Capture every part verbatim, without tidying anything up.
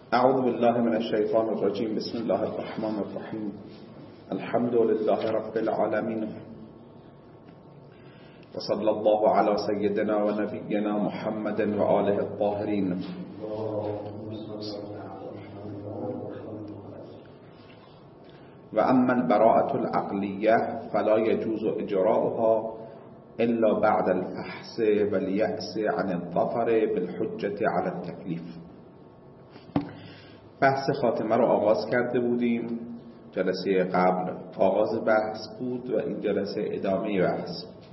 اعوذ بالله من الشیطان الرجیم. بسم الله الرحمن الرحیم. الحمد لله رب العالمین و صلی الله علی سیدنا و نبینا محمد و آله الطاهرین. و اما البراءة العقلیه فلا يجوز اجراؤها الا بعد الفحص واليأس عن الظفر بالحجة على التکلیف. بحث خاتمه رو آغاز کرده بودیم. جلسه قبل آغاز بحث بود و این جلسه ادامه بحث.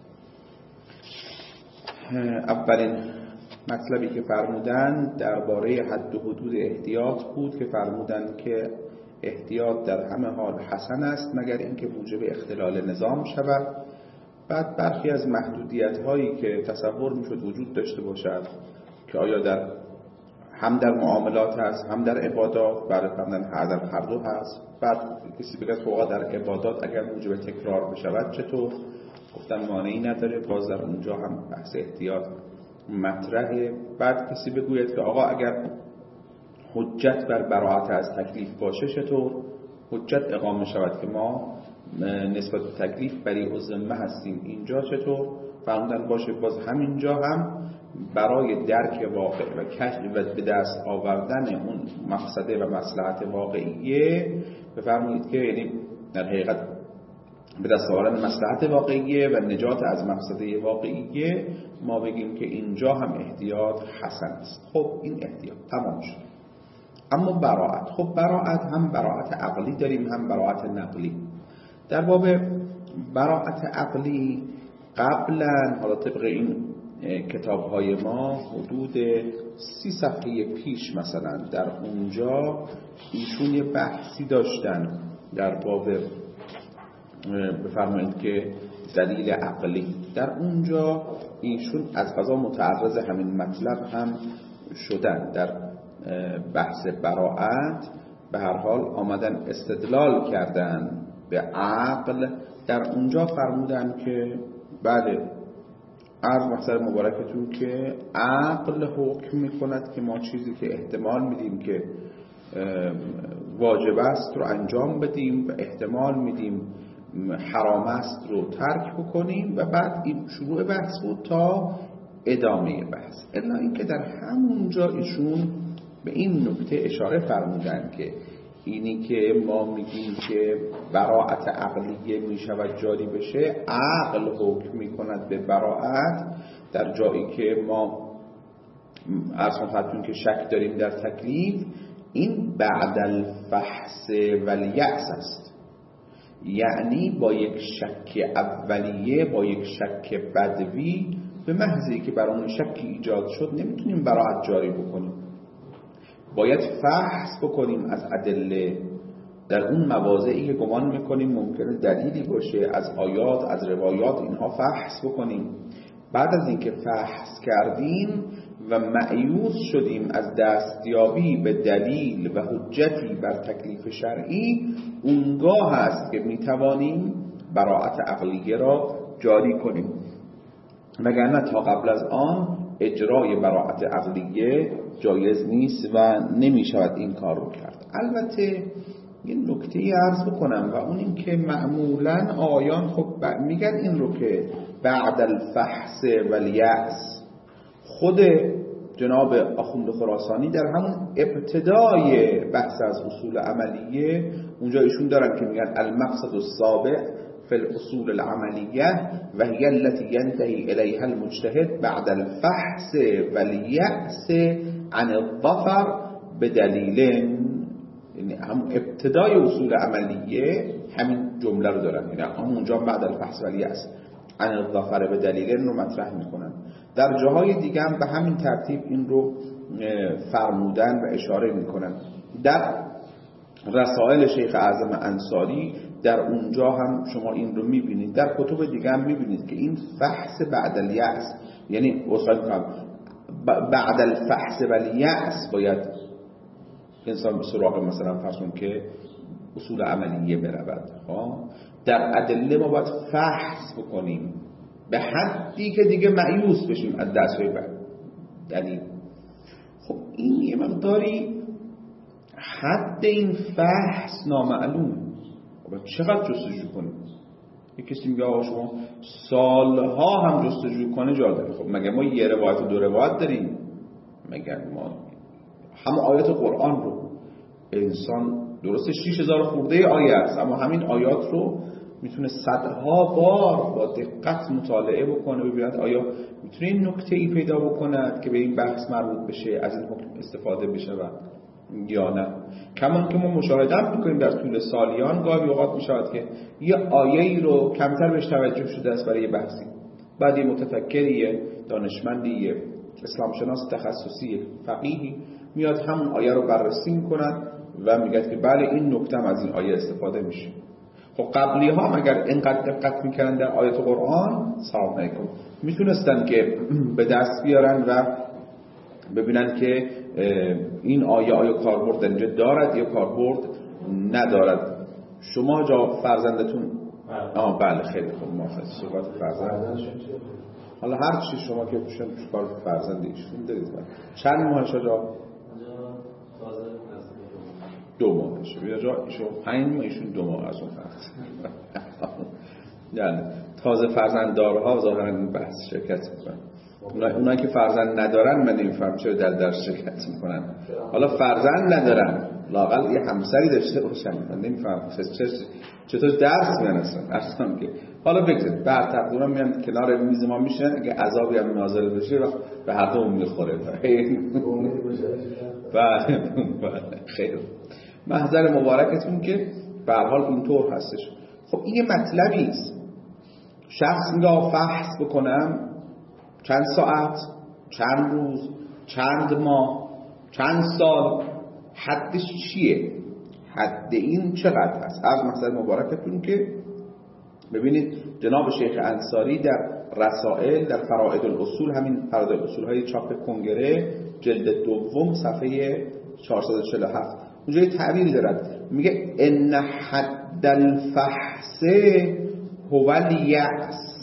اولین مطلبی که فرمودن درباره حد و حدود احتیاط بود که فرمودن که احتیاط در همه حال حسن است مگر اینکه موجب اختلال نظام شود. بعد برخی از محدودیت هایی که تصور میشد وجود داشته باشد که آیا در هم در معاملات هست هم در عبادات، بعد فرمودن در هر دو هست. بعد کسی بگه فوقا در عبادات اگر موجب تکرار بشود چطور؟ گفتن مانعی نداره، باز در اونجا هم بحث احتیاط مطرحه. بعد کسی بگوید که آقا اگر حجت بر براءت از تکلیف باشه چطور؟ حجت اقامه شود که ما نسبت به تکلیف بری و ذمه هستیم، اینجا چطور؟ فرمودن باشه باز همینجا هم برای درک واقع و کشف و به دست آوردن اون مقصده و مصلحت واقعیه بفرمایید که یعنی در حقیقت به دست آوردن مصلحت واقعیه و نجات از مقصده واقعیه ما بگیم که اینجا هم احتیاط حسن است. خب این احتیاط تمام شد. اما براءت، خب براءت هم براءت عقلی داریم هم براءت نقلی. در باب براءت عقلی قبلا حالا طبق این کتاب‌های ما حدود سی صفحه پیش مثلا در اونجا ایشون یه بحثی داشتن در باب بفرمایید که دلیل عقلی. در اونجا ایشون از قضا متعرض همین مطلب هم شدن. در بحث براءت به هر حال آمدن استدلال کردن به عقل. در اونجا فرمودن که بله عرض مقصد مبارکتون که عقل حکم میکند که ما چیزی که احتمال میدیم که واجب است رو انجام بدیم و احتمال میدیم حرام است رو ترک بکنیم. و بعد این شروع بحث بود تا ادامه بحث. الا اینکه در همونجا ایشون به این نکته اشاره فرمودن که اینی که ما میگیم که براءت عقلیه میشود جاری بشه، عقل حکم میکند به براءت در جایی که ما اصلا خدمتون که شک داریم در تکلیف. این بعد الفحص والیأس است، یعنی با یک شک اولیه، با یک شک بدوی، به محضی که برامون شکی ایجاد شد نمیتونیم براءت جاری بکنیم. باید فحص بکنیم از ادله در اون مواضعی که گمان میکنیم ممکنه دلیلی باشه، از آیات از روایات اینها فحص بکنیم. بعد از اینکه فحص کردیم و مأیوس شدیم از دستیابی به دلیل و حجتی بر تکلیف شرعی، اونگاه هست که میتوانیم براءت عقلیه را جاری کنیم. وگرنه تا قبل از آن اجرای براءت عقلیه جایز نیست و نمی شود این کار رو کرد. البته یه نکته عرض بکنم و اون این که معمولا آیان خب میگن این رو که بعد الفحص والیأس. خود جناب آخوند خراسانی در همون ابتدای بحث از اصول عملیه اونجا ایشون دارن که میگن المقصد السابع فی الاصول العملیه و هی التي ينتهي الیها المجتهد بعد الفحص والیأس عن الظفر بدلیل. یعنی هم ابتدای اصول عملیه همین جمله رو دارن، یعنی همونجا بعد الفحص والیأس عن الظفر بدلیل رو مطرح میکنن. در جاهای دیگه هم به همین ترتیب این رو فرمودن و اشاره میکنن. در رسائل شیخ اعظم انصاری در اونجا هم شما این رو میبینید. در کتب دیگه هم میبینید که این فحص بعد الیأس، یعنی بعد الفحص والیأس باید انسان به سراغ مثلا فرضون که اصول عملیه برود. در ادله ما باید فحص بکنیم به حدی که دیگه مایوس بشیم از دستوی دلیل. خب این یه مقداری حد این فحص نامعلوم. چقدر جستجو کنیم؟ یک کسی میگه آقا شما سالها هم جستجو کنه جا داره. خب مگه ما یه روایت و دو روایت داریم؟ مگه ما همه آیات قرآن رو انسان درسته شش هزار خورده آیه است، اما همین آیات رو میتونه صدها بار با دقت مطالعه بکنه، ببیند آیا میتونه این نکته ای پیدا بکند که به این بحث مربوط بشه، از این حکم استفاده بشه و یا نه. کمان که ما مشاهده میکنیم در طول سالیان گاهی اوقات میشود که یه آیه‌ای رو کمتر بهش توجه شده است برای یه بحثی، بعد یه متفکری دانشمندی اسلام شناس تخصصی فقیهی میاد همون آیه رو بررسی میکنن و میگه که بله این نکته از این آیه استفاده میشه. خب قبلی ها مگر اینقدر دقت میکردن در آیات قرآن سلام علیکم میتونستن که به دست بیارن و ببینن که این آیه آیا کاربرد اینجا دارد یا کاربرد ندارد. شما جا فرزندتون آه بله خیلی خوب موافقم صحبت فرزند. حالا هر چی شما که چون کار فرزند ایشون دارید چند ماهش جا؟ دو ماهش. بیا جا ایشون پنج ماه ایشون دو ماه از اون فرزند. یعنی تازه فرزنددارها ظاهرا این بحث شرکت میکنن. اونایی اونا که فرزند ندارن من نمیفهم چرا در درس شرکت میکنن. حالا فرزند ندارن لااقل یه همسری داشته باشن. من نمیفهم چطور درس میانستن اصلا که حالا بگذارید بر تقدیرم میان کنار میز ما میشن اگه عذابی هم نازل بشه و به هر دوم میخوره. بله خیر محضر مبارکتون که به هر حال اینطور هستش. خب این یه مطلبی است. شخص میگه فحص بکنم چند ساعت، چند روز، چند ماه، چند سال، حدش چیه؟ حد این چقدر هست؟ از محضر مبارکتون که ببینید جناب شیخ انصاری در رسائل در فرائد الاصول، همین فرائد الاصول های چاپ کنگره جلد دوم صفحه چهارصد و چهل و هفت اونجا یه تعبیری دارد میگه ان حد الفحص هو الیأس.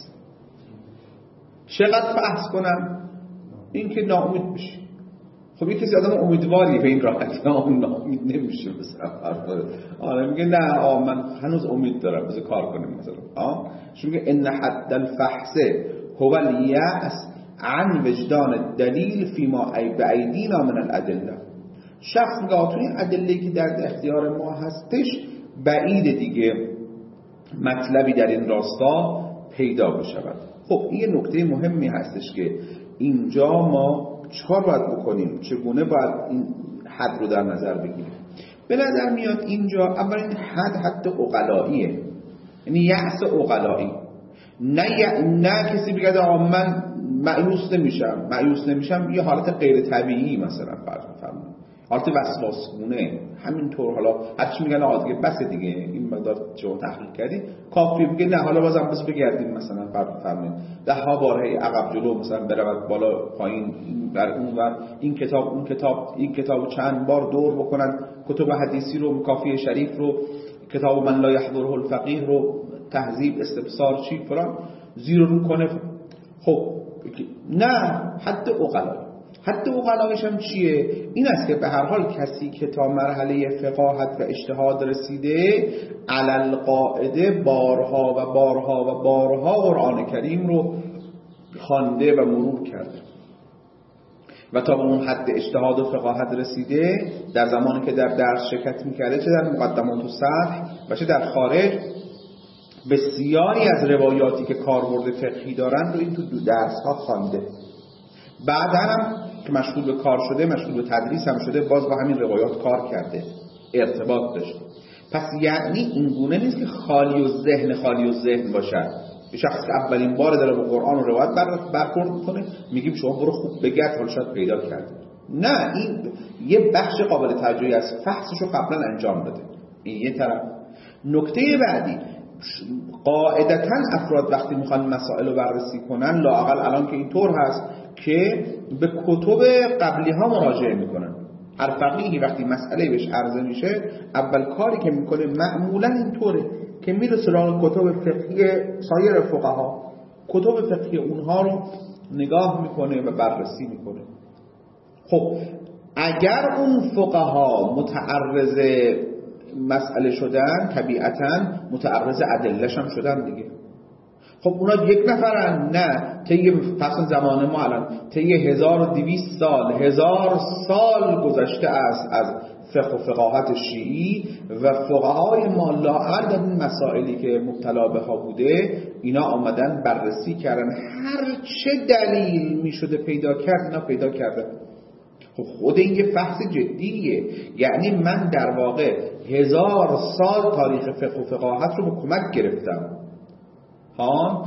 چقدر فحص کنم؟ این که ناامید بشی. خب یه کسی آدم امیدواری به این راحتی اون ناامید نمیشه مثلا. آره میگه نه آه من هنوز امید دارم بذار کار کنیم مثلا. آه چون میگه ان حد الفحص هو الیأس عن وجدان الدلیل فيما بأیدینا من الادله. شخص میگه توی ادله که در اختیار ما هستش بعید دیگه مطلبی در این راستا پیدا بشود. خب این نکته مهمی هستش که اینجا ما چهار باید بکنیم، چگونه باید این حد رو در نظر بگیریم. به نظر میاد اینجا اولین حد حد عقلاییه، یعنی یأس عقلایی. نه نه کسی بگه آقا من مایوس نمیشم، مایوس نمیشم یه حالت غیر طبیعی مثلا فرض بفرمایید، حالت وسواسگونه همینطور. حالا هرچی میگن آقا دیگه بس دیگه این مقدار شما تحقیق کردی کافی، بگه نه حالا بازم بس بگردیم مثلا فرض بفرمایید ده ها باره عقب جلو مثلا برود بالا پایین در اون و این کتاب اون کتاب این کتاب چند بار دور بکنن، کتب حدیثی رو، کافی شریف رو، کتاب من لا یحضره الفقیه رو، تهذیب استبصار چی فلان زیر رو کنه. خب نه حد عقلایی. حد عقلایش هم چیه؟ این است که به هر حال کسی که تا مرحله فقاهت و اجتهاد رسیده علل قاعده بارها و بارها و بارها قرآن کریم رو خوانده و مرور کرده و تا به اون حد اجتهاد و فقاهت رسیده، در زمانی که در درس شرکت میکرده چه در مقدمات و شرح و چه در خارج، بسیاری از روایاتی که کاربرد فقهی دارن رو این تو درس ها خوانده. بعد هم که مشغول به کار شده، مشغول به تدریس هم شده، باز با همین روایات کار کرده، ارتباط داشته. پس یعنی این گونه نیست که خالی و ذهن خالی و ذهن باشد. یه شخص که اولین بار داره با قرآن و روایت برخورد میکنه میگیم شما برو خوب بگرد حالا شاید پیدا کردید. نه، این یه بخش قابل توجهی از فحصشو قبلا انجام داده. این یه طرف. نکته بعدی، قاعدتاً افراد وقتی میخوان مسائل رو بررسی کنن، لااقل الان که اینطور هست که به کتب قبلی ها مراجعه میکنن. هر فقیهی وقتی مسئله بهش عرضه میشه اول کاری که میکنه معمولا اینطوره که میره سراغ کتب فقهی سایر فقها، کتب فقهی اونها رو نگاه میکنه و بررسی میکنه. خب اگر اون فقها متعرض مسئله شدن طبیعتاً متعرض ادله‌ش هم شدن دیگه. خب اونا یک نفرن؟ نه، طی پس زمان ما الان طی هزار و دویست سال هزار سال گذشته است از فقه و فقاهت شیعی و فقهای ما لااقل در این مسائلی که مبتلا بها بوده اینا آمدن بررسی کردن، هر چه دلیل می شده پیدا کرد اینا پیدا کردن. خب خود این یه بحث جدیه، یعنی من در واقع هزار سال تاریخ فقه و فقاهت رو به کمک گرفتم، ها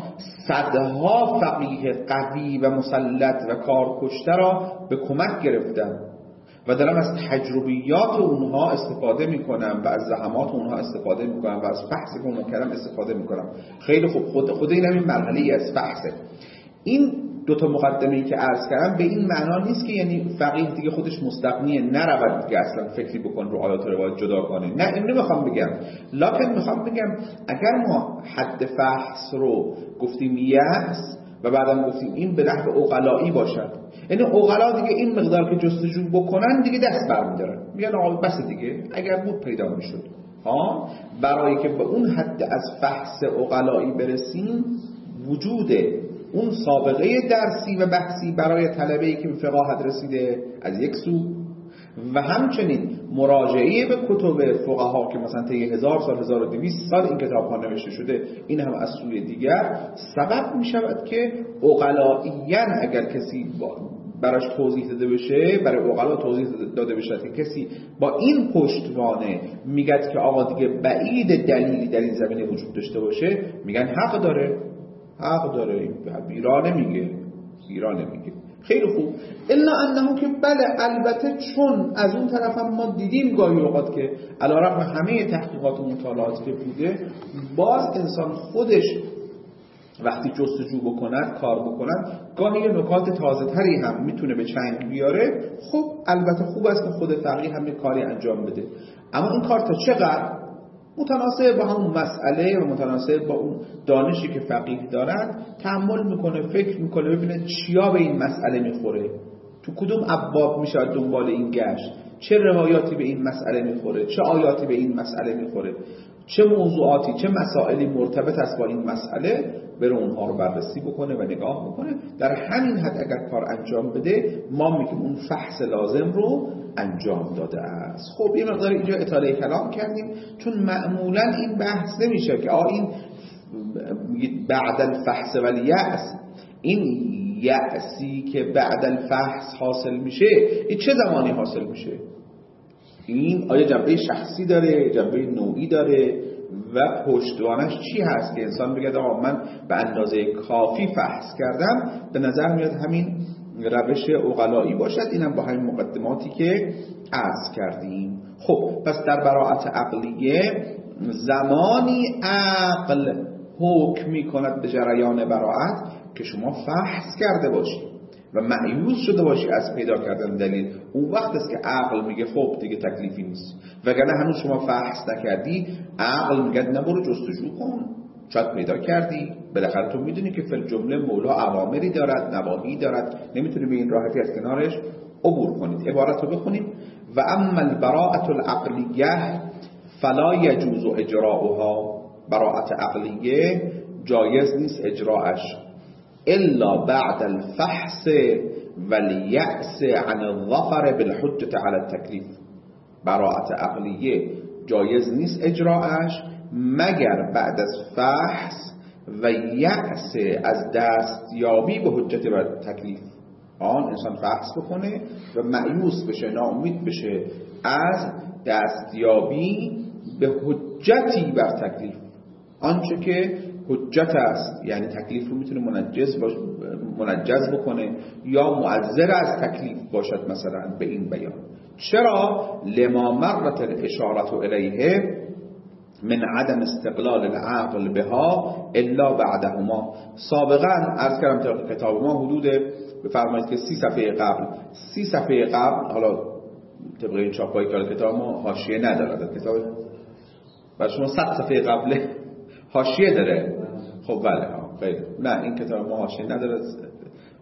صدها فقیه قوی و مسلط و کارکشته را به کمک گرفتم و دارم از تجربیات اونها استفاده میکنم و از زحمات اونها استفاده میکنم و از بحثی که اونها کردم استفاده میکنم. خیلی خوب، خود خود این همین مرحله از بحثه. این دو تا مقدمه‌ای که عرض کردم به این معنا نیست که یعنی فقیه دیگه خودش مستغنیه، نرود دیگه اصلا فکری بکن رو آیات و روایات جدا کنه، نه این نمیخوام بگم، لکن میخوام بگم اگر ما حد فحص رو گفتیم یأس و بعدم گفتیم این به نحو عقلایی باشد، یعنی عقلا دیگه این مقدار که جستجو بکنن دیگه دست برمی‌دارن، میگن آقا بس دیگه اگر بود پیدا میشد. ها برای که به اون حد از فحص عقلایی برسیم وجود اون سابقه درسی و بحثی برای طلبه‌ای که به فقاهت رسیده از یک سو و همچنین مراجعه به کتب فقها که مثلا طی هزار سال هزار و دویست سال این کتاب ها نوشته شده این هم از سوی دیگر سبب می شود که عقلائیاً اگر کسی براش توضیح داده بشه، برای عقلا توضیح داده بشه که کسی با این پشتوانه میگه که آقا دیگه بعید دلیلی در این زمینه وجود داشته باشه، میگن حق داره، حق داره، بیرا نمیگه، بیرا نمیگه. خیلی خوب، الا انه که بله البته چون از اون طرف هم ما دیدیم گاهی اوقات که علیرغم همه تحقیقات و مطالعاتی که بوده باز انسان خودش وقتی جستجو بکند، کار بکند، گاهی یه نکات تازه تری هم میتونه به چنگ بیاره. خب البته خوب است که خود فقیه هم یه کاری انجام بده، اما این کار تا چقدر متناسب با همون مسئله و متناسب با اون دانشی که فقیه دارد تأمل میکنه، فکر میکنه، ببینه چیا به این مسئله میخوره، تو کدوم ابواب میشه دنبال این گشت، چه روایاتی به این مسئله میخوره، چه آیاتی به این مسئله میخوره، چه موضوعاتی، چه مسائلی مرتبط است با این مسئله، بره اونها رو بررسی بکنه و نگاه بکنه. در همین حد اگر کار انجام بده ما میگیم اون فحص لازم رو انجام داده است. خب یه مقدار اینجا اطاله کلام کردیم چون معمولا این بحث نمیشه که آ این بعد الفحص ولی یأس، این یأسی که بعد الفحص حاصل میشه این چه زمانی حاصل میشه؟ این آیا جنبه شخصی داره، جنبه نوعی داره و پشتوانش چی هست که انسان بگه آقا من به اندازه کافی فحص کردم؟ به نظر میاد همین روش عقلایی باشد. اینم با همین مقدماتی که عرض کردیم. خب پس در براءت عقلیه زمانی عقل حکم می کند به جریان براءت که شما فحص کرده باشید و مایوس شده باشی از پیدا کردن دلیل. اون وقت است که عقل میگه خب دیگه تکلیفی نیست، وگرنه هنوز شما فحص نکردی عقل میگه نبرو جستجو کن، شاید پیدا کردی. بالاخره تو میدونی که فی الجمله مولا اوامری دارد، نواهی دارد، نمیتونی به این راحتی از کنارش عبور کنید. عبارت رو بخونید: و اما البراءة العقلیه فلا یجوز اجراؤها، براءت عقلیه جایز نیست اجراءش الا بعد الفحص والیأس عن الظفر بالحجة على التکلیف. براءت عقلیه جایز نیست اجراءش مگر بعد از فحص و یأس از دستیابی به حجت بر تکلیف. آن انسان فحص بکنه و مایوس بشه، ناامید بشه از دستیابی به حجتی بر تکلیف، آنچه که حجت است، یعنی تکلیف رو میتونه منجز باشه، منجز بکنه یا معذر از تکلیف باشد مثلا به این بیان. چرا؟ لما مرت الاشارة الیه من عدم استقلال العقل بها الا بعدهما. سابقا عرض کردم طبق کتاب ما حدود بفرمایید که سی صفحه قبل سی صفحه قبل حالا طبق این چاپای که کتاب ما حاشیه ندارد، کتاب برای شما صد صفحه قبل حاشیه داره. خب بله خیلی نه این کتاب ما حاشیه نداره،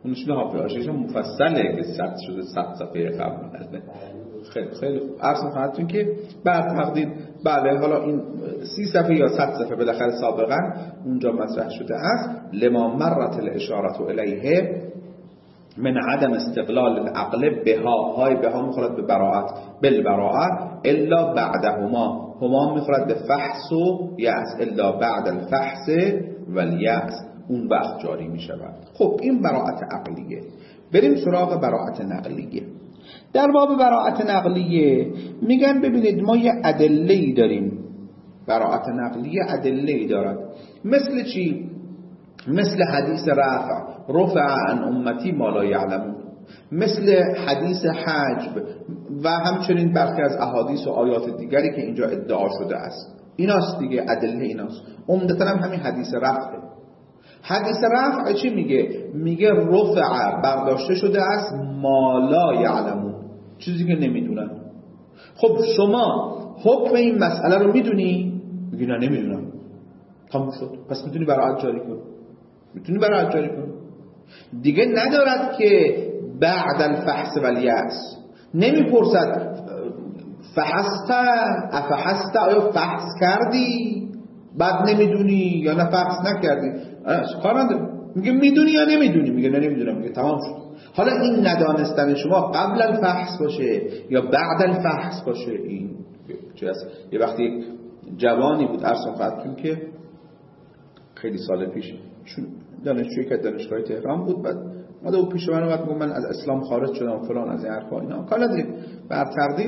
اونش نه حافظش مفصله که ثبت شده صد صفحه قبل. خیلی خیلی عرض خدمتتون که بعد تقدیر بله حالا این سی صفحه یا صد صفحه بالاخره سابقا اونجا مطرح شده است. لما مرت الاشاره الیه من عدم استقلال العقل بها، های بها میخورد به براعت بالبراعت الا بعدهما، هما میخورد به فحص و یأس الا بعد الفحص و الیأس، اون وقت جاری میشود. خب این براعت عقلیه. بریم سراغ براعت نقلیه. در باب براعت نقلیه میگن ببینید ما یه ادله‌ای داریم. براعت نقلیه ادله‌ای دارد. مثل چی؟ مثل حدیث رفع رفع عن امتی ما لا یعلمون، مثل حدیث حجب و همچنین برخی از احادیث و آیات دیگری که اینجا ادعا شده است. ایناست دیگه، ادله ایناست. عمدتاً هم همین حدیث رفع. حدیث رفع چی میگه؟ میگه رفع برداشته شده است ما لا یعلمون، چیزی که نمیدونن. خب شما حکم این مسئله رو میدونی؟ میگی نه نمیدونم. تموم شد. پس میتونی براعت جاری کنی. میتونی براعت جاری کنی. دیگه ندارد که بعد الفحص و الیأس. نمیپرسد فحصت افحصت، آیا فحص کردی بعد نمیدونی یا نه فحص نکردی؟ کار نداره. میگه میدونی یا نمیدونی؟ میگه نه نمیدونم. میگه تمام شد. حالا این ندانستن شما قبل الفحص باشه یا بعد الفحص باشه، این چه است؟ یه وقتی یک جوانی بود عرض خدمتتون که خیلی سال پیش چون دانشجوی که دانشگاه تهران بود، بعد اومد و پیش من اومد گفت من از اسلام خارج شدم فلان از این حرفا اینا. کار نداره، بر تقدیر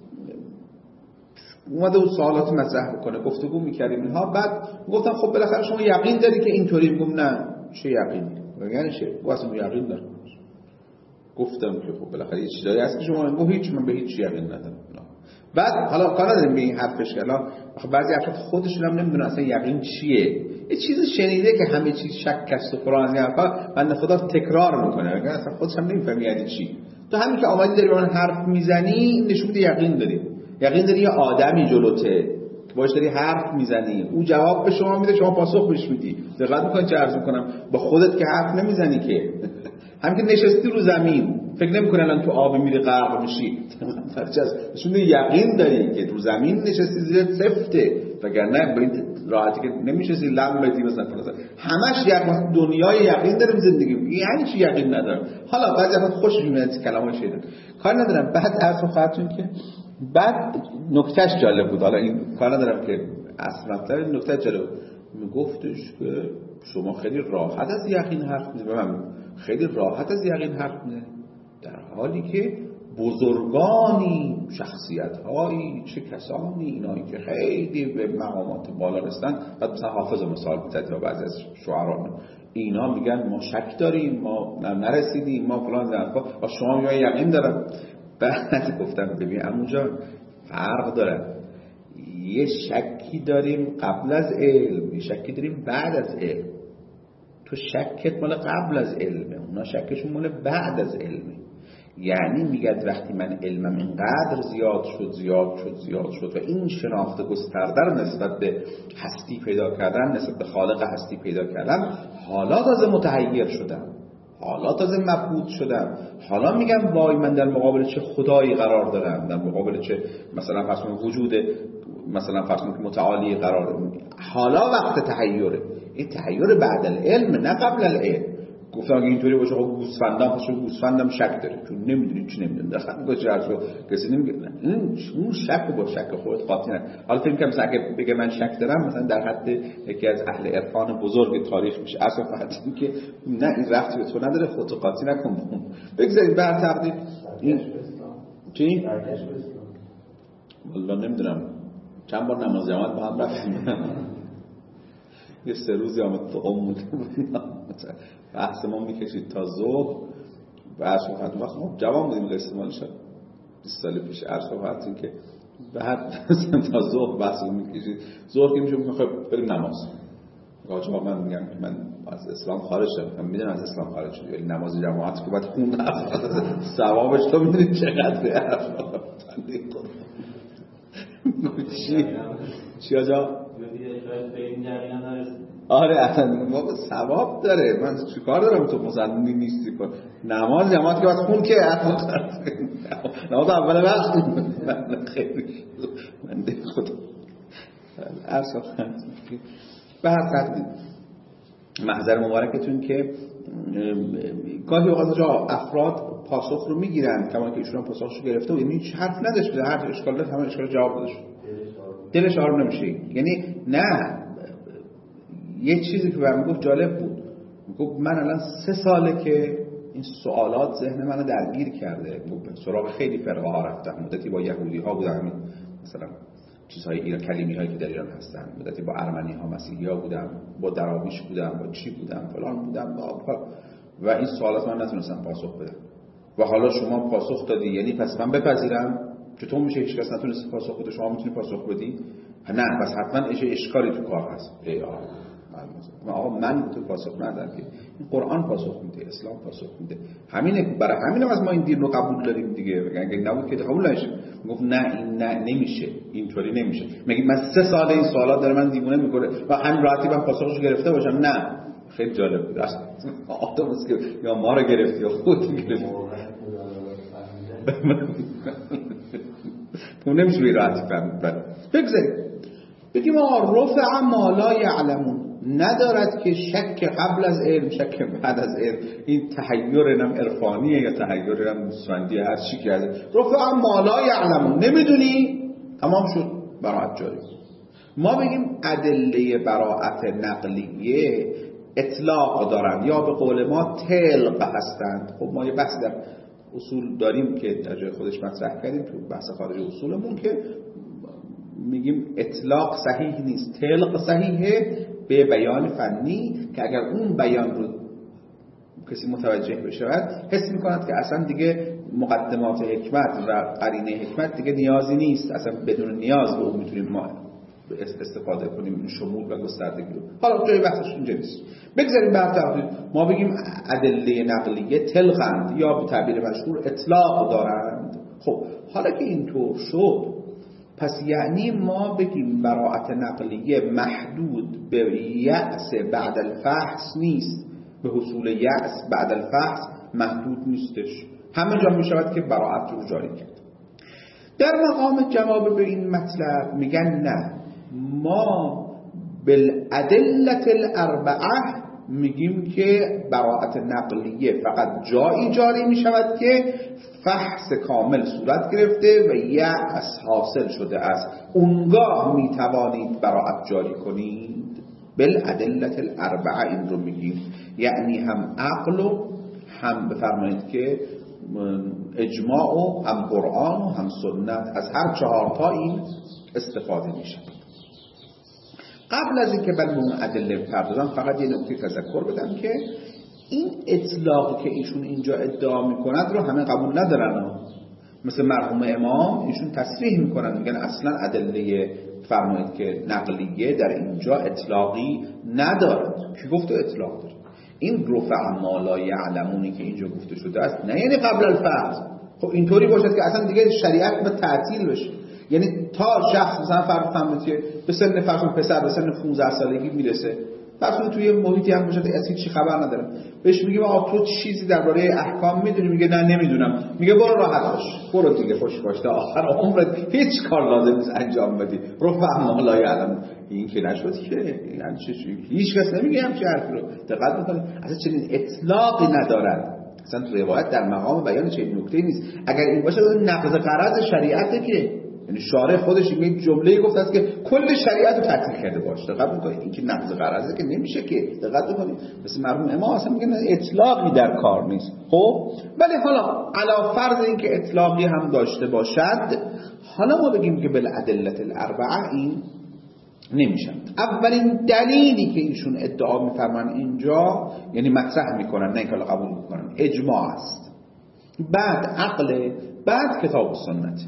اومد و سوالات مطرح بکنه، گفتگو می‌کردیم اینها. بعد گفتم خب بالاخره شما یقین داری که اینطوری؟ میگم نه. چه یقینی؟ یعنی چه؟ واسه یقین دارم. گفتم که خب بالاخره یه چیزایی هست که شما میگه هیچ، من به هیچ یقین ندارم. بعد حالا کار نداریم به این حرفش که الان بعضی افراد خودشون هم نمیدونن اصلا یقین چیه. یه چیزی شنیده که همه چیز شک است و فلان از این حرفا، بنده خدا تکرار میکنه، اگر اصلا خودش هم نمیفهمی یعنی چی. تو همین که آمدی داری اون حرف میزنی نشون میده یقین داری. یقین داری یه آدمی جلوته که باش داری حرف میزنی، او جواب به شما میده، شما پاسخ بهش میدی. دقت میکنی چه عرض میکنم؟ با خودت که حرف نمیزنی که همین که نشستی رو زمین فکر نمی‌کنی الان تو آب میری غرق میشی. چون یقین داری که رو زمین نشستی زیر سفته، وگرنه به این راحتی که نمی‌شستی لم بدی مثلا. همش یقین، دنیای یقین داریم زندگی. یعنی چی یقین ندارم؟ حالا بعضی وقت خوشش میاد کلامو شیدن. کار ندارم. بعد عرض خدمتتون که بعد نکتهش جالب بود. حالا این کار ندارم که اصلا نکته جالب میگفتش که شما خیلی راحت از یقین حرف میزنید. من خیلی راحت از یقین حرف میزنید، در حالی که بزرگانی، شخصیت‌هایی، چه کسانی اینایی که خیلی به مقامات بالا رسیدن، بعد مثلا حافظ مثال می‌زنه و بعضی از شعرا اینا میگن ما شک داریم، ما نرسیدیم، ما فلان حرفا، و شما میگن یقین دارم. بعد گفتم ببین عموجان فرق داره، یه شکی داریم قبل از علم، یه شکی داریم بعد از علم. تو شکت مال قبل از علمه، اونا شکشون مال بعد از علمه. یعنی میگه وقتی من علمم اینقدر زیاد شد زیاد شد زیاد شد و این شناخت گسترده رو نسبت به هستی پیدا کردن، نسبت به خالق هستی پیدا کردن، حالا تازه متحیر شدم، حالا تازه مبهوت شدم. حالا میگم وای من در مقابل چه خدایی قرار دارم، در مقابل چه مثلا فرض کنید وجود مثلا فرض کنید متعالی قرار دارم. حالا وقت تحیره. این تحیر بعد العلم نه قبل العلم. گفتم اگه اینطوری باشه خب گوسفندم خودش گوسفندم شک داره چون نمیدونی چی نمیدونی داخل میگه چرا کسی نمیگه این اون شک با شک خودت قاطی نه. حالا فکر کنم مثلا اگه بگه من شک دارم مثلا در حد یکی از اهل عرفان بزرگ تاریخ میشه. اصلا فهمیدم که نه این رفتی به تو نداره، خودت قاطی نکن. بگذارید بر تقدیر این چی والله نمیدونم چند بار نماز جماعت با هم رفتیم. یه سه روزی آمد تو قم بحث ما میکشید تا ظهر و عرض وقت ما جوان بودیم قصه مال شد بیست سال پیش. عرض وقتی که بعد تا ظهر بحث میکشید، ظهر که میشه میگم خب بریم نماز. آقا من میگم که من از اسلام خارج شدم، من میدونم از اسلام خارج شدم، ولی نماز جماعت که بعد خوندم ثوابش تو میدونید چقدره. چی چی آجا آره اصلا بابا ثواب داره، من چیکار دارم تو مصلی نیستی کن نماز جماعت که باید خون که نماز اول وقت من خیلی من ده خدا ارسال به هر قدر محضر مبارکتون که گاهی اوقات جا افراد پاسخ رو میگیرن کما که ایشون پاسخش گرفته و یعنی هیچ حرف نداشت، هر اشکال داشت همه اشکال جواب داشت، دلش آروم نمیشه. یعنی نه یه چیزی که برام گفت جالب بود، گفت من الان سه ساله که این سوالات ذهن منو درگیر کرده، سراغ خیلی فرقه ها رفتم، مدتی با یهودی ها بودم مثلا چیزهای ایران کلیمی هایی که در ایران هستن، مدتی با ارمنی ها مسیحی ها بودم، با دراویش بودم، با چی بودم فلان بودم با و این سوالات من نتونستم پاسخ بدم و حالا شما پاسخ دادی، یعنی پس من بپذیرم چطور میشه هیچ کس نتونست پاسخ بده شما میتونی پاسخ بدی؟ نه پس حتما اشکالی تو کار هست. ای آقا من آقا من تو پاسخ ندارم که این قرآن پاسخ میده، اسلام پاسخ میده، همینه، برای همین هم از ما این دین رو قبول داریم دیگه. اگه نبود که قبول نشه. گفت نه این نه نمیشه، اینطوری نمیشه. میگه من سه سال این سوالات داره من دیوونه میکنه و همین راحتی من پاسخش گرفته باشم. نه خیلی جالب بود اصلا آدمست که یا ما رو گرفتی یا خودت گرفتی تو نمیشه به راحتی فهمید. بگذاریم بگیم آقا رفع ما لا یعلمون، ندارد که شک قبل از علم شک بعد از علم، این تحیر نم عرفانیه یا تحیر نم سوندیه هر چی که هست. رفع ما لا یعلمون، نمیدونی تمام شد براعت جاری. ما بگیم ادله براعت نقلیه اطلاق دارن یا به قول ما طلق هستند. خب ما یه بحث در اصول داریم که در جای خودش مطرح کردیم تو بحث خارج اصولمون که میگیم اطلاق صحیح نیست، طلق صحیحه به بیان فنی که اگر اون بیان رو کسی متوجه بشود حس میکند که اصلا دیگه مقدمات حکمت و قرینه حکمت دیگه نیازی نیست، اصلا بدون نیاز به اون میتونیم ما استفاده کنیم این شمول و گستردگی رو. حالا جای بحثش اینجا نیست، بگذاریم برطرف ما بگیم ادله نقلیه طلقند یا به تعبیر مشهور اطلاق دارند. خب حالا که اینطور شد پس یعنی ما بگیم براعت نقلیه محدود به یأس بعد الفحص نیست، به حصول یأس بعد الفحص محدود نیستش، همه جا می شود که براعت رو جاری کرد. در مقام جواب به این مطلب میگن نه، ما بالادله الاربعه میگیم که براعت نقلیه فقط جایی جاری می شود که فحص کامل صورت گرفته و یأس حاصل شده است، اونگاه می توانید براعت جاری کنید. بالادله الاربعه این رو میگیم، یعنی هم عقل و هم بفرمایید که اجماع و هم قرآن و هم سنت، از هر چهار تا این استفاده می شود. قبل از اینکه من به اون ادله بپردازم فقط یه نکته تذکر بدم که این اطلاقی که ایشون اینجا ادعا میکنند رو همه قبول ندارن. مثل مرحوم امام ایشون تصریح میکنن، میگن اصلا ادله فرمایید که نقلیه در اینجا اطلاقی ندارد. کی گفته اطلاق داره؟ این رفع ما لا یعلمونی که اینجا گفته شده است نه یعنی قبل الفحص. خب اینطوری باشد که اصلا دیگه شریعت به تعطیل بشه، یعنی تا شخص مثلا فرض فرمایید که به سن فرض پسر به سن پانزده سالگی میرسه، فرض توی محیطی هم باشه از هیچ خبر ندارم، بهش میگه آقا تو چیزی درباره احکام میدونی؟ میگه نه نمیدونم. میگه برو راحت باش، برو دیگه خوش باش تا آخر عمرت هیچ کار لازم نیست انجام بدی. رفع ما لا یعلم این که نشد که یعنی چه هیچ کس نمیگه همچین حرفی رو. دقت بکنید اصلا چنین اطلاقی ندارد، اصلا تو روایت در مقام بیان چنین نکته نیست. اگر این باشه نقض غرض شریعته که یعنی شارع خودش یک جمله گفته است که کل شریعت رو تعطیل کرده باشه. دقت بکنید این که نقض غرضه که نمیشه که. دقت بکنید مثل مرحوم امام اصلا میگن اطلاقی در کار نیست. خب ولی حالا علی فرض این که اطلاقی هم داشته باشد، حالا ما بگیم که بالادله الاربعه این نمیشه. اولین دلیلی که ایشون ادعا میفرمان اینجا یعنی مطرح میکنن نه اینکه قبول میکنن، اجماع است، بعد عقل، بعد کتاب و سنت.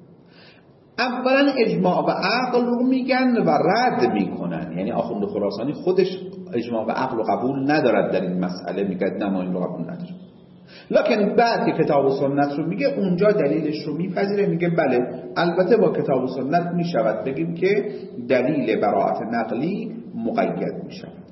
اولا اجماع و عقل رو میگن و رد میکنن، یعنی آخوند خراسانی خودش اجماع و عقل رو قبول ندارد در این مسئله، میگه نه ما این رو قبول نداریم. لکن بعد که کتاب و سنت رو میگه اونجا دلیلش رو میپذیره، میگه بله البته با کتاب و سنت میشود بگیم که دلیل براعت نقلی مقید میشود.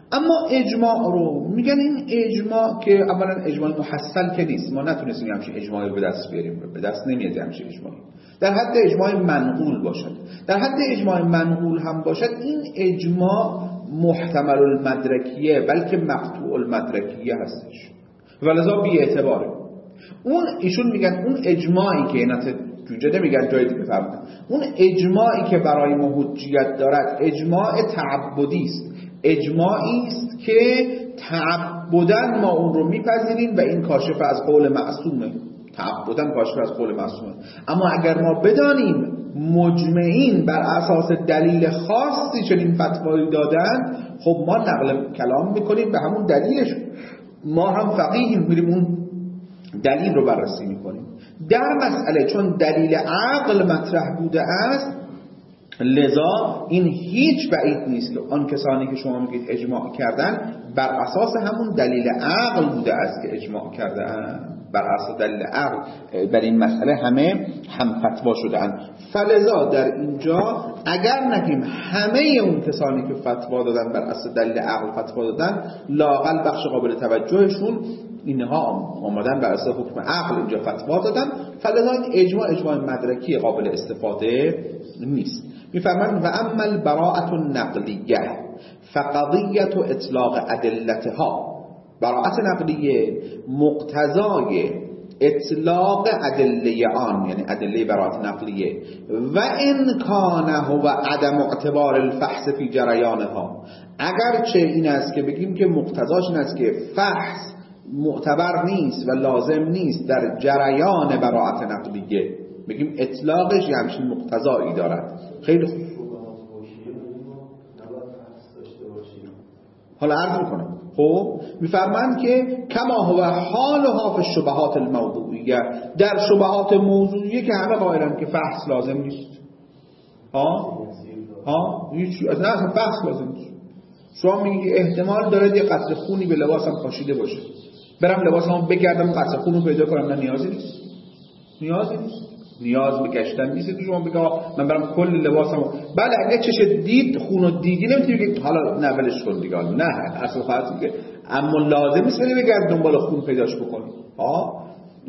اما اجماع رو میگن این اجماع که اولا اجماع محصل که نیست، ما نتونستیم همچین اجماعی به دست بیاریم، به دست نمیاد همچین اجماعی. در حد اجماع منقول باشد، در حد اجماع منقول هم باشد این اجماع محتمل المدرکیه بلکه مقطوع المدرکیه هستش، ولذا بی اعتباره. اون ایشون میگن اون اجماعی که اینات جوجه میگن جای دیگه فهمیدن، اون اجماعی که برای ما حجیت دارد اجماع تعبدی است، اجماعی است که تعبداً ما اون رو میپذیریم و این کاشف از قول معصومه، تعبداً کاشف از قول معصومه. اما اگر ما بدانیم مجمعین بر اساس دلیل خاصی چنین فتوایی دادن، خب ما نقل کلام میکنیم به همون دلیلش، ما هم فقیهیم، میریم اون دلیل رو بررسی میکنیم. در مسئله چون دلیل عقل مطرح بوده است، لذا این هیچ بعید نیست که آن کسانی که شما میگید اجماع کردن بر اساس همون دلیل عقل بوده است که اجماع کردن، بر اساس دلیل عقل بر این مسئله همه هم فتوا شدن. فلذا در اینجا اگر نگیم همه اون کسانی که فتوا دادن بر اساس دلیل عقل فتوا دادن، لااقل بخش قابل توجهشون اینها آمدن بر اساس حکم عقل اینجا فتوا دادن، فلذا این اجماع اجماع مدرکی قابل استفاده نیست. میفهمن و اما البراءة النقلیه فقضیة اطلاق ادلتها، براءت نقلیه مقتضای اطلاق ادله آن، یعنی ادله براءت نقلیه، و ان کان هو عدم اعتبار الفحص فی جریانها، اگرچه این است که بگیم که مقتضاش این است که فحص معتبر نیست و لازم نیست در جریان براءت نقلیه، بگیم اطلاقش یه همچین مقتضایی دارد. خیلی خوب، حالا عرض میکنم. خب میفرمند که کما هو حالها فی الشبهات الموضوعیه، در شبهات موضوعیه که همه قائلن که فحص لازم نیست. ها ها هیچ از نه اصلا فحص لازم نیست. شما میگی احتمال داره یه قطره خونی به لباسم پاشیده باشه، برم لباسمو بگردم قطره خون رو پیدا کنم، نه نیازی نیست، نیازی نیست، نیاز به گشتن نیست تو شما بگی من برم کل لباسمو، بله اگه چش دید خونو دیدی نمیتونی بگی حالا نه ولش کن دیگه، نه اصلا خاطر که اما لازم نیست ولی بگرد دنبال خون پیداش بکنی. ها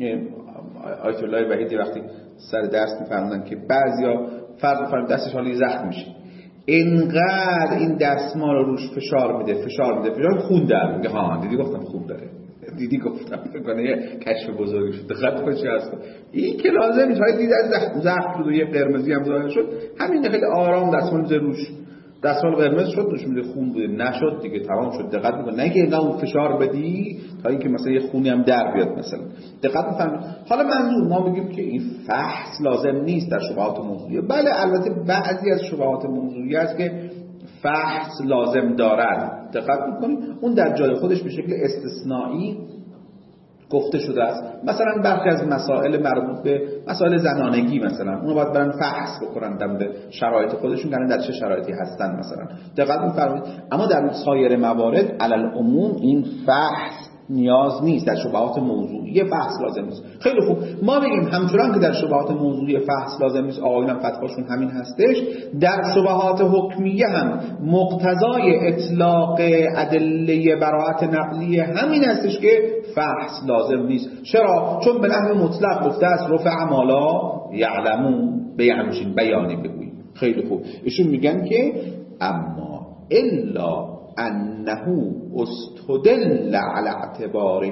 آیت الله وحیدی وقتی سر درس میفرمودن که بعضیا فرض فرض دستش حالی زخم میشه، اینقدر این دستمال رو روش فشار میده فشار میده فشار خون در میگه، ها دیدی گفتم خون داره، دیدی گفتم کنه یه کشف بزرگی شد، دقت کن چه هست. این که لازم نیست، های دیدی از زخم شد و یه قرمزی هم ظاهر شد، همین خیلی آرام دستمال میذاره روش، دستمال قرمز شد روش میده خون بوده نشد دیگه تمام شد. دقت میکن نه که اینقدر فشار بدی تا اینکه مثلا یه خونی هم در بیاد مثلا. دقت میفهمید. حالا منظور ما میگیم که این فحص لازم نیست در شبهات موضوعیه. بله البته بعضی از شبهات موضوعیه است که فحص لازم دارد. دقت میکنید اون در جای خودش به شکل استثنایی گفته شده است. مثلا برخی از مسائل مربوط به مسائل زنانگی مثلا اونو باید برن فحص بکنن در مورد شرایط خودشون، یعنی در چه شرایطی هستن مثلا. دقت می‌فرمایید. اما در سایر موارد علی العموم این فحص نیاز نیست، در شبهات موضوعی فحص لازم نیست. خیلی خوب، ما بگیم همچنان که در شبهات موضوعی فحص لازم نیست، آقایان فتواشون همین هستش، در شبهات حکمیه هم مقتضای اطلاق ادله براءت نقلیه همین هستش که فحص لازم نیست. چرا؟ چون به نحو مطلق گفته است رفع ما لا یعلمون، به همچین بیانی بگوییم. خیلی خوب، ایشون میگن که اما الا انه استدل على اعتباره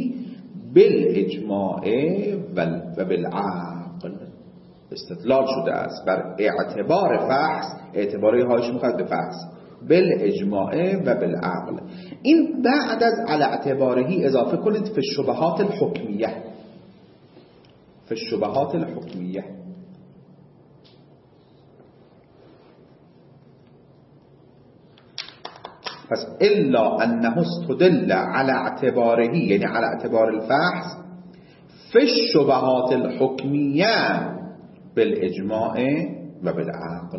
بالاجماع و بالعقل، استدلال شده است بر اعتبار فحص، اعتباری هایش میخواد به فحص، بالاجماع و بالعقل. این بعد از على اعتباره اضافه کنید فی الشبهات الحکمیه، فی الشبهات الحکمیه. پس الا انه استدل على اعتباره، یعنی على اعتبار الفحص، فی الشبهات الحکمیه بالاجماع و بالعقل.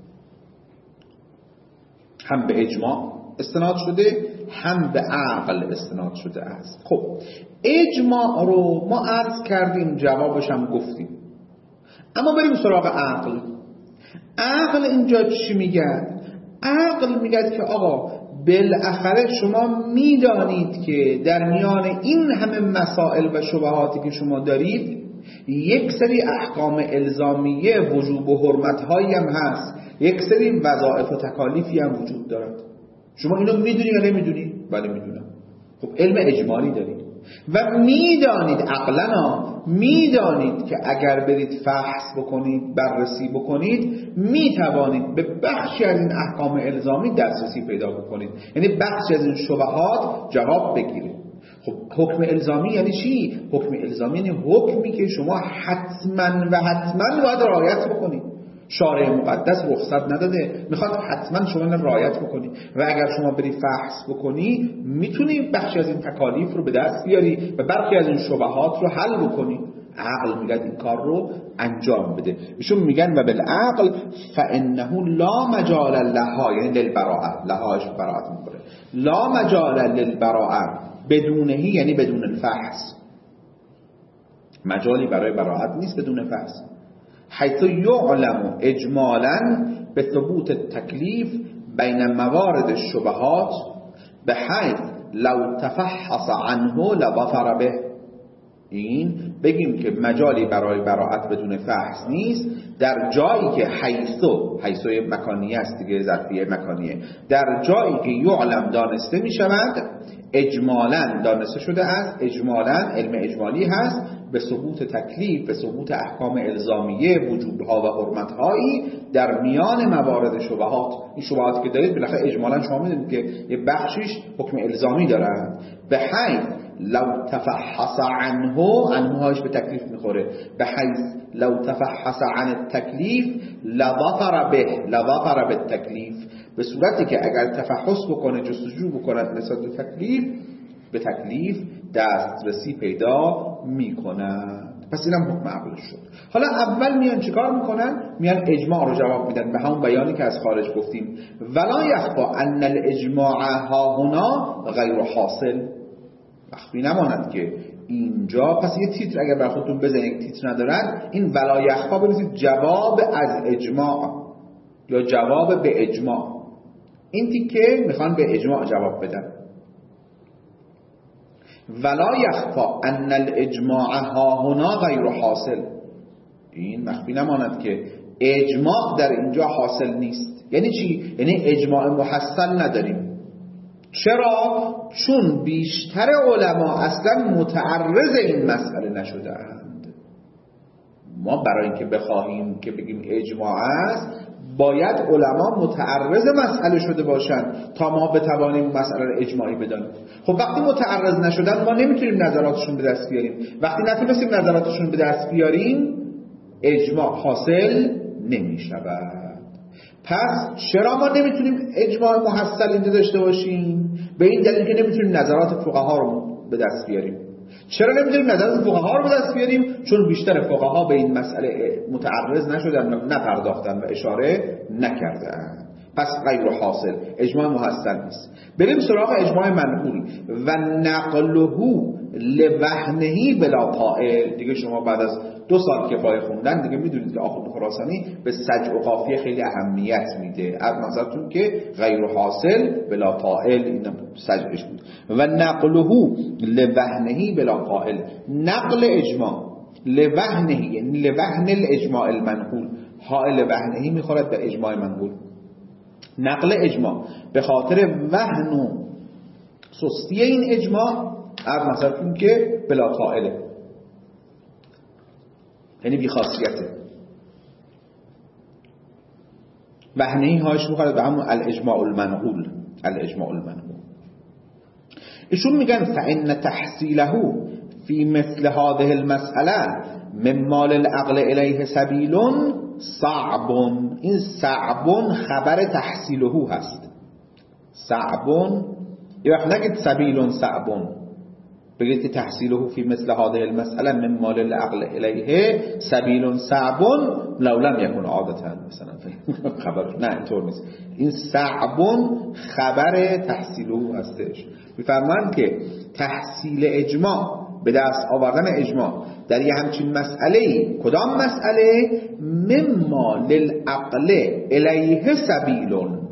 هم به اجماع استناد شده هم به عقل استناد شده است. خب اجماع رو ما عرض کردیم، جوابش هم گفتیم، اما بریم سراغ عقل. عقل اینجا چی میگه؟ عقل میگه که آقا بالاخره شما میدانید که در میان این همه مسائل و شبهاتی که شما دارید یک سری احکام الزامیه وجوب و حرمت‌هایی هم هست، یک سری وظایف و تکالیفی هم وجود دارد. شما اینو میدونید یا نمیدونید؟ بله میدونم. خب علم اجمالی دارید و میدانید، عقلاً میدانید که اگر برید فحص بکنید، بررسی بکنید، میتوانید به بخشی از این احکام الزامی دسترسی پیدا بکنید، یعنی بخشی از این شبهات جواب بگیرید. خب حکم الزامی یعنی چی؟ حکم الزامی یعنی حکمی که شما حتما و حتما باید رعایت بکنید. شارع مقدس رخصت نداده، میخواد حتما شما این رعایت بکنی و اگر شما بری فحص بکنی میتونی بخشی از این تکالیف رو به دست بیاری و برخی از این شبهات رو حل بکنی. عقل میگه این کار رو انجام بده. ایشون میگن و بالعقل فانه لا مجال لها، یعنی للبراءه، لهاش براءت میکنه، لا مجال للبراءه بدونهی، یعنی بدون الفحص. مجالی برای براءت نیست بدون فحص. حيث يعلم اجمالا به ثبوت التکلیف بین موارد الشبهات بحيث لو تفحص عنه لظفر به. این بگیم که مجالی برای براءت بدون فحص نیست در جایی که حیثو، حیثو مکانیه است دیگه، ظرفیه مکانیه، در جایی که یعلم دانسته می شود، اجمالا دانسته شده است، اجمالا علم اجمالی هست به ثبوت تکلیف، به ثبوت احکام الزامیه، وجوبها و حرمتهایی در میان موارد شبهات. این شبهاتی که دارید بالاخره اجمالا شما میدونید که یه بخشیش حکم الزامی دارند. به حیث لو تفحص عنه، عنه هاش به تکلیف میخوره، به حیث لو تفحص عن التکلیف لظفر به، لظفر به تکلیف، به صورتی که اگر تفحص بکنه، جستجو بکنه نسبت به تکلیف، به تکلیف دسترسی پیدا میکنن. پس اینم حکم عقلش شد. حالا اول میان چیکار میکنن؟ میان اجماع رو جواب میدن به همون بیانی که از خارج گفتیم، ولا یخفا ان الاجماع ها هنا غیر حاصل. مخفی نماند که اینجا، پس یه تیتر اگر بر خودتون بزنید تیتر ندارد، این ولا یخفا بنویسید جواب از اجماع یا جواب به اجماع. این تیکه میخوان به اجماع جواب بدن. ولا یخفا ان الاجماع ها هنا غیر حاصل. این مخفی نماند که اجماع در اینجا حاصل نیست. یعنی چی؟ یعنی اجماع محصل نداریم. چرا؟ چون بیشتر علما اصلا متعرض این مسئله نشده اند. ما برای اینکه بخواهیم که بگیم اجماع است، باید علما متعرض مسئله شده باشند تا ما بتوانیم مسئله را اجماعی بدانیم. خب وقتی متعرض نشدن ما نمیتونیم نظراتشون به دست بیاریم. وقتی نتونستیم نظراتشون به دست بیاریم اجماع حاصل نمیشود. پس چرا ما نمیتونیم اجماع محصل اینجا داشته باشیم؟ به این دلیل که نمیتونیم نظرات فقها رو به دست بیاریم. چرا نمیتونیم نظرات فقها رو به دست بیاریم؟ چون بیشتر فقها به این مسئله متعرض نشدن و نپرداختن و اشاره نکردن. پس غیر حاصل، اجماع محصل نیست. بریم سراغ اجماع منقول. و نقله لوهنهی بلا طائل. دیگه شما بعد از دو سال کفایه خوندن دیگه میدونید که آخوند خراسانی به سجع و قافیه خیلی اهمیت میده. از نظرتون که غیر حاصل بلا طائل این سجعش بود. و نقله لوهنهی بلا قائل، نقل اجماع لوهنهی یعنی لوهن الاجماع المنقول، حائل وهنهی میخورد به اجماع منقول. نقل اجماع به خاطر وهن و سستی این اجماع از نظرتون که بلا طائله، یعنی بی خاصیته. وهنهی هاش میخواد به همون الاجماع المنقول، الاجماع المنقول. ایشون میگن فإن تحصیله فی مثل هذه المسئله من مال العقل الیه سبیل صعب. این صعب خبر تحصیله هست. صعب یه وقت نگید سبیل صعب، بگید که تحصیله فی مثل هذه المسئله من مال العقل الیه سبیل صعب لو لم یکن عادتا مثلا خبر، نه اینطور نیست. این صعب خبر تحصیله هستش. میفرمایند که تحصیل اجماع، به دست آوردن اجماع در یه همچین مسئله، کدام مسئله؟ مما للعقل الیه سبیل،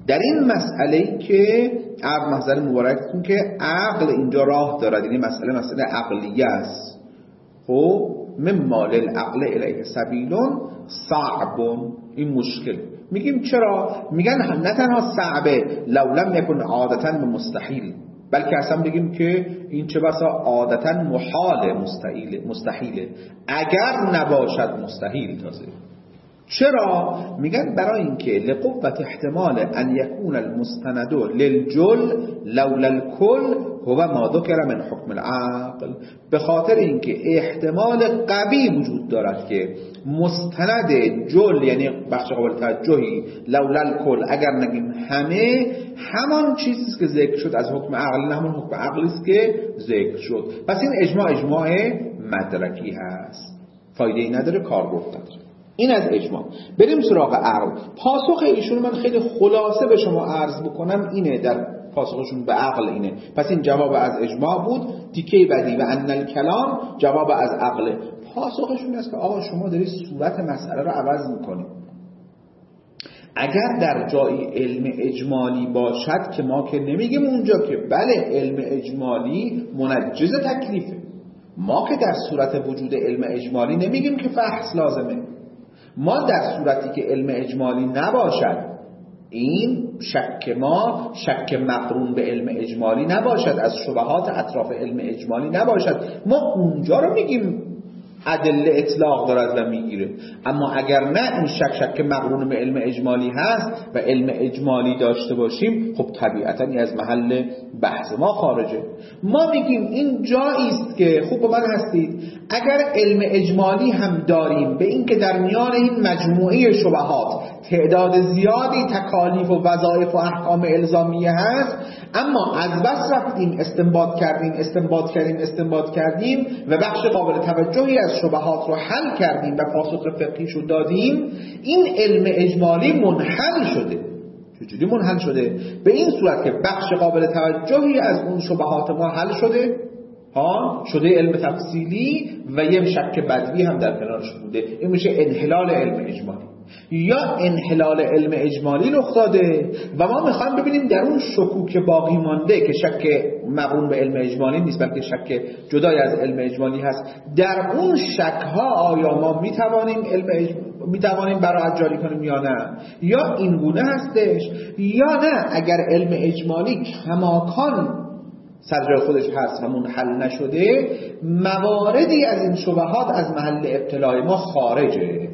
در این مسئله که عقل محضر مبارکتون که عقل اینجا راه دارد، یعنی مسئله مسئله عقلیه است. خب مما للعقل الیه سبیلون صعبون، این مشکل. میگیم چرا؟ میگن نه تنها صعبه لو لم یکن عادتا به مستحیل، بلکه اصلا بگیم که این چه بسا عادتا محال مستحیل مستحیله اگر نباشد مستحیل. تازه چرا؟ میگن برای اینکه لقوت احتمال ان یکون المستند للجل لولا الکل هو ما ذکر من حکم العقل، به خاطر اینکه احتمال قوی وجود دارد که مستند جل یعنی بخش قابل توجهی لولا الکل اگر نگیم همه، همان چیزی که ذکر شد از حکم عقل، نه همون حکم عقلی است که ذکر شد. پس این اجماع اجماع مدرکی هست، فایده ای نداره، کار گفت نداره. این از اجماع. بریم سراغ عقل. پاسخ ایشون من خیلی خلاصه به شما عرض بکنم اینه، در پاسخشون به عقل اینه. پس این جواب از اجماع بود. تیکه بعدی و ان الکلام جواب از عقل. پاسخشون است که آقا شما دارید صورت مسئله رو عوض میکنید. اگر در جای علم اجمالی باشد که ما که نمیگیم اونجا که بله علم اجمالی منجز تکلیفه، ما که در صورت وجود علم اجمالی نمیگیم که فحص لازمه. ما در صورتی که علم اجمالی نباشد، این شک ما شک مقرون به علم اجمالی نباشد، از شبهات اطراف علم اجمالی نباشد، ما اونجا رو میگیم ادله اطلاق دارد و میگیره. اما اگر نه این شک شک مقرون به علم اجمالی هست و علم اجمالی داشته باشیم، خب طبیعتا این از محل بحث ما خارجه. ما میگیم این جایی است که خوب با من هستید، اگر علم اجمالی هم داریم به این که در میان این مجموعه شبهات تعداد زیادی تکالیف و وظایف و احکام الزامیه هست، اما از بس رفتیم استنباط کردیم استنباط کردیم استنباط کردیم و بخش قابل توجهی از شبهات رو حل کردیم و پاسخ فقهیشو دادیم، این علم اجمالی منحل شده. چجوری منحل شده؟ به این صورت که بخش قابل توجهی از اون شبهات ما حل شده، ها شده علم تفصیلی و یه شک بدوی هم در کنارش بوده. این میشه انحلال علم اجمالی. یا انحلال علم اجمالی رخ داده و ما میخوایم ببینیم در اون شکوک باقی مانده که شک مقرون به علم اجمالی نیست بلکه شک جدای از علم اجمالی هست، در اون شک ها آیا ما میتوانیم علم اجمالی میتوانیم براعت جاری کنیم یا نه، یا این گونه هستش یا نه اگر علم اجمالی کماکان سر جای خودش هست و منحل نشده، مواردی از این شبهات از محل ابتلای ما خارجه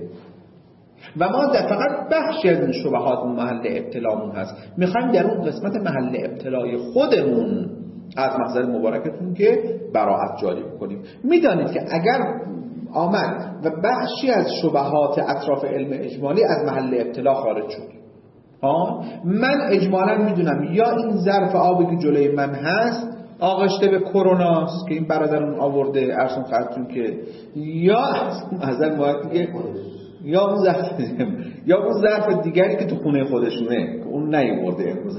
و ما در فقط بخشی از این شبهات محل ابتلامون هست. میخوایم در اون قسمت محل ابتلای خودمون از محضر مبارکتون که براعت جاری بکنیم. میدانید که اگر آمد و بخشی از شبهات اطراف علم اجمالی از محل ابتلا خارج شد، ها من اجمالا میدونم یا این ظرف آبی که جلوی من هست آغشته به کروناست که این برادرون آورده ارسون خواهدتون که یا ازن باید که یا اون ظرف یا اون ظرف دیگری که تو خونه خودشونه که اون نیورده امروز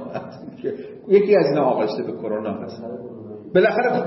یکی از اینا آغشته به کرونا هست بالاخره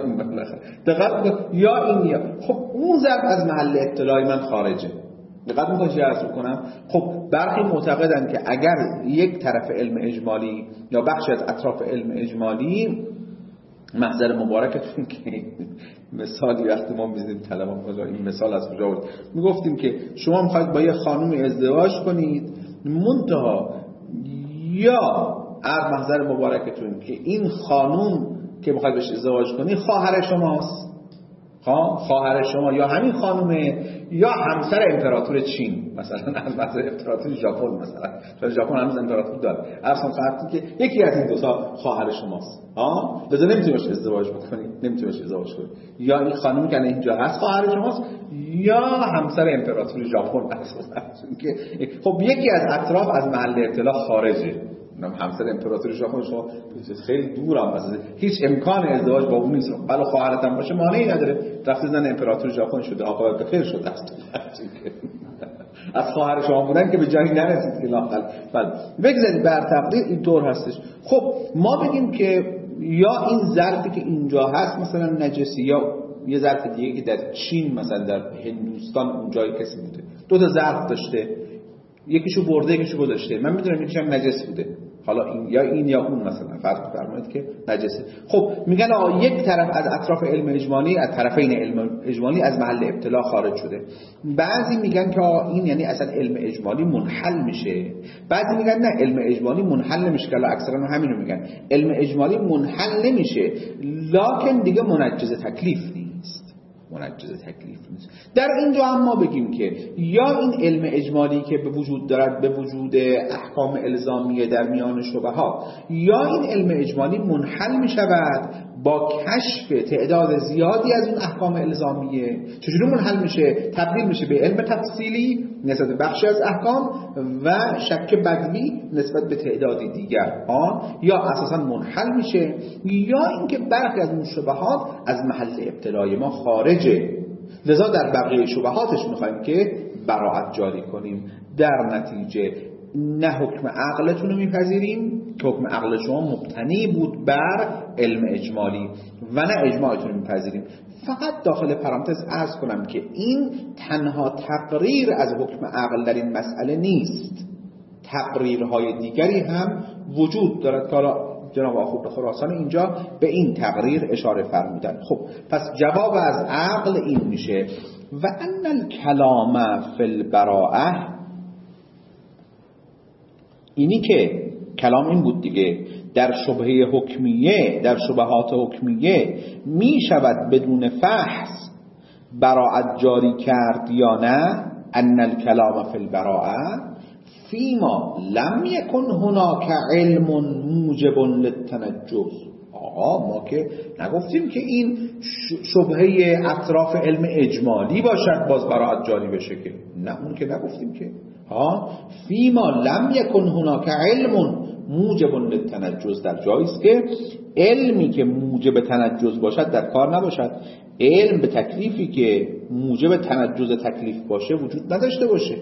دقیق یا این یا خب اون ظرف از محل اطلاعی من خارجه. دقیق میکنم چه عرض کنم. خب برخی معتقدن که اگر یک طرف علم اجمالی یا بخشی از اطراف علم اجمالی محضر مبارکتون که مثالی وقتی ما می‌زدیم طلبان کجا این مثال از کجا بود، میگفتیم که شما میخواید با یه خانومی ازدواج کنید منتها یا از محضر مبارکتون که این خانوم که میخواید بهش ازدواج کنید خواهر شماست، خواهر شما یا همین خانومه یا همسر امپراتور چین مثلا از محضر امپراتور ژاپن مثلا، چون ژاپن هنوز امپراتور داره، اصلا خاطر که یکی از این دو تا خواهر شماست، ها لذا نمیتونید ازدواج بکنید، نمیتونید ازدواج کنید، یا این خانومی که اینجا هست خواهر شماست یا همسر امپراتور ژاپن اصلا، که خب یکی از اطراف از محل اطلاع خارجه. نام همسر امپراتور ژاپن شما خیلی دورم از هیچ امکان ازدواج با اون نیست، ولی خواهرت هم باشه مانعی نداره، رفته زن امپراتور ژاپن شده آقا به خیر شده است از خواهر شما بودن که به جایی نرسید که لاقل بله بگذارید بر تقدیر اینطور هستش. خب ما بگیم که یا این ظرفی که اینجا هست مثلا نجسی یا یه ظرف دیگه که در چین مثلا در هندوستان اون جای کسی بوده دو تا ظرف داشته، یکیشو برده یکیشو گذاشته، من میدونم یکیش هم نجس بوده، حالا این یا این یا اون مثلا فرض فرمایید که نجسه. خب میگن آقا یک طرف از اطراف علم اجمالی، از طرفین علم اجمالی از محل ابتلا خارج شده. بعضی میگن که آقا این یعنی اصلا علم اجمالی منحل میشه، بعضی میگن نه علم اجمالی منحل نمیشه، که اکثرا همینو میگن علم اجمالی منحل نمیشه لکن دیگه منجز تکلیف نیست، منجز تکلیف نیست. در اینجا هم ما بگیم که یا این علم اجمالی که به وجود دارد به وجود احکام الزامیه در میان شبهات، یا این علم اجمالی منحل می شود با کشف تعداد زیادی از اون احکام الزامیه. چجوری منحل میشه؟ تبدیل میشه به علم تفصیلی نسبت به بخشی از احکام و شک بدوی نسبت به تعدادی دیگر آن، یا اساسا منحل میشه، یا اینکه برخی از اون شبهات از محل ابتلای ما خارجه، لذا در بقیه شبهاتش میخوایم که براءت جاری کنیم. در نتیجه نه حکم عقلتون رو میپذیریم که حکم عقل شما مبتنی بود بر علم اجمالی و نه اجماعتون رو میپذیریم. فقط داخل پرانتز عرض کنم که این تنها تقریر از حکم عقل در این مسئله نیست، تقریرهای دیگری هم وجود دارد که حالا جناب آخوند خراسانی اینجا به این تقریر اشاره فرمودن. خب پس جواب از عقل این میشه و ان الکلام فی البراءه، اینی که کلام این بود دیگه، در شبهه حکمیه، در شبهات حکمیه می شود بدون فحص براءت جاری کرد یا نه. ان الکلام فی البراءه فیما لم یکن هناک علم موجب للتنجس. آقا ما که نگفتیم که این شبهه اطراف علم اجمالی باشد باز براءت جاری بشه که، نه اون که نگفتیم که. ها فیما لم یکن هناک علم موجب للتنجس، در جایی است که علمی که موجب تنجس باشد در کار نباشد، علم به تکلیفی که موجب تنجس تکلیف باشه وجود نداشته باشه.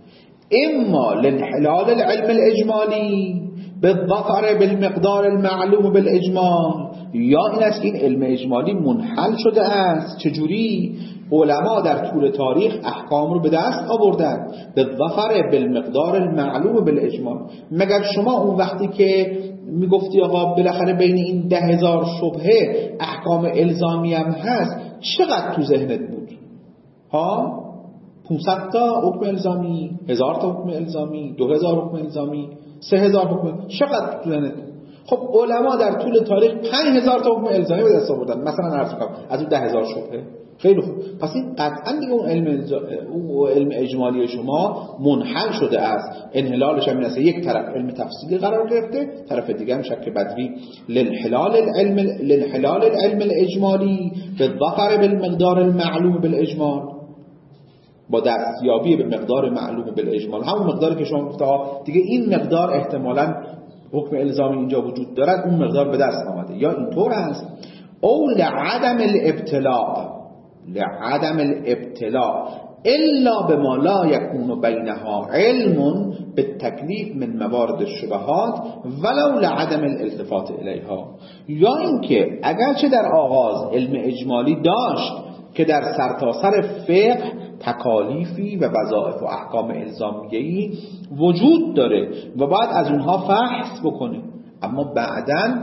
اما لانحلال العلم الاجمالی بالظفر بالمقدار المعلوم بالاجمال، یا این است که این علم اجمالی منحل شده است. چجوری؟ علما در طول تاریخ احکام رو به دست آوردن بالظفر بالمقدار المعلوم بالاجمال. مگر شما اون وقتی که میگفتی آقا بالاخره بین این ده هزار شبهه احکام الزامی هم هست، چقدر تو ذهنت بود؟ ها پانصد تا حکم الزامی، هزار تا حکم الزامی، دو هزار حکم الزامی، سه هزار حکم، چقدر تو ذهنت؟ خب علما در طول تاریخ پنج هزار تا حکم الزامی به دست آوردن، مثلا عرض کنم از اون ده هزار شبهه. خیلی خوب، پس این قطعا دیگه اون علم اون علم اجمالی شما منحل شده است. انحلالش هم این است یک طرف علم تفصیلی قرار گرفته، طرف دیگه هم شک بدوی. لانحلال العلم لانحلال العلم الاجمالی بالظفر بالمقدار المعلوم بالاجمال، با دستیابی به مقدار معلوم بالاجمال، همون مقداری که شما گفته ها دیگه این مقدار احتمالاً حکم الزامی اینجا وجود دارد، اون مقدار به دست آمده، یا اینطور است او لعدم الابتلاء لعدم الابتلاء الا بما لا يكون بينها علم بالتكليف من موارد الشبهات ولو لعدم الالتفات الیها. یا اینکه اگرچه در آغاز علم اجمالی داشت که در سرتاسر فقه تکالیفی و وظایف و احکام الزامیه‌ای وجود داره و باید از اونها فحص بکنه، اما بعداً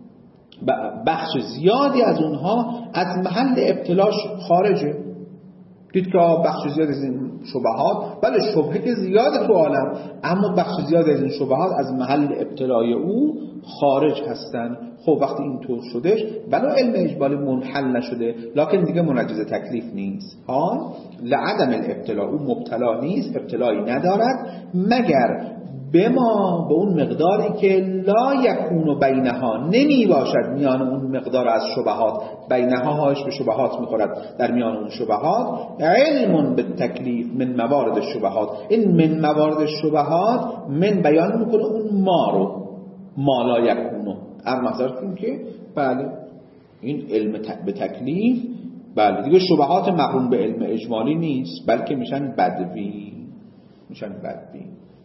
بخش زیادی از اونها از محل ابتلاش خارجه. دید که بخش زیادی از این شبهات، بله شبهه که زیاده تو عالم، اما بخش زیادی از این شبهات از محل ابتلای او خارج هستن. خب وقتی اینطور شدش بلا علم اجمالی منحل نشده لکن دیگه منجز تکلیف نیست. ها لعدم الابتلا، او مبتلا نیست، ابتلایی ندارد مگر به ما به اون مقداری که لا یکون بینها، نمی باشد میان اون مقدار از شبهات، بینها هاش به شبهات میخورد، در میان اون شبهات علم به تکلیف من موارد الشبهات. این من موارد الشبهات من بیان میکنه اون ما رو، ما لا یکونو ارمزار کنیم که بله این علم به تکلیف بله دیگه شبهات مقرون به علم اجمالی نیست، بلکه میشن بدوی، میشن بدوی،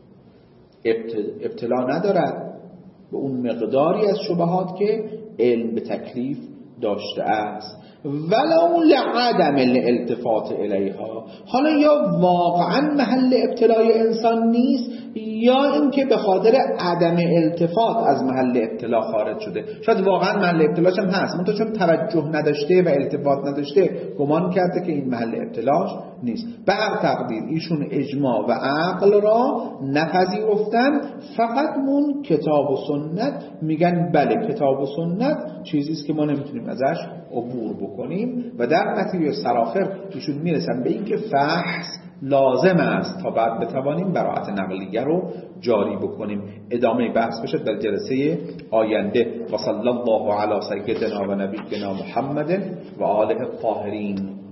ابتلا ندارد به اون مقداری از شبهات که علم به تکلیف داشته است. ولو لعدم الالتفات الیها. حالا یا واقعا محل ابتلای انسان نیست یا اینکه به خاطر عدم التفات از محل ابتلا خارج شده. شاید واقعا محل ابتلاش هم هست، منتها چون توجه نداشته و التفات نداشته گمان کرده که این محل ابتلاش نیست. به هر تقدیر ایشون اجماع و عقل را نپذیرفتن، فقط مون کتاب و سنت میگن بله کتاب و سنت چیزیست که ما نمیتونیم ازش عبور بکنیم و در نتیجه سرآخر ایشون میرسن به این که فحص لازم است تا بعد بتوانیم براءت نقلیه رو جاری بکنیم. ادامه بحث بشه در جلسه آینده. و صلی الله علی سیدنا و نبینا محمد و آله الطاهرین.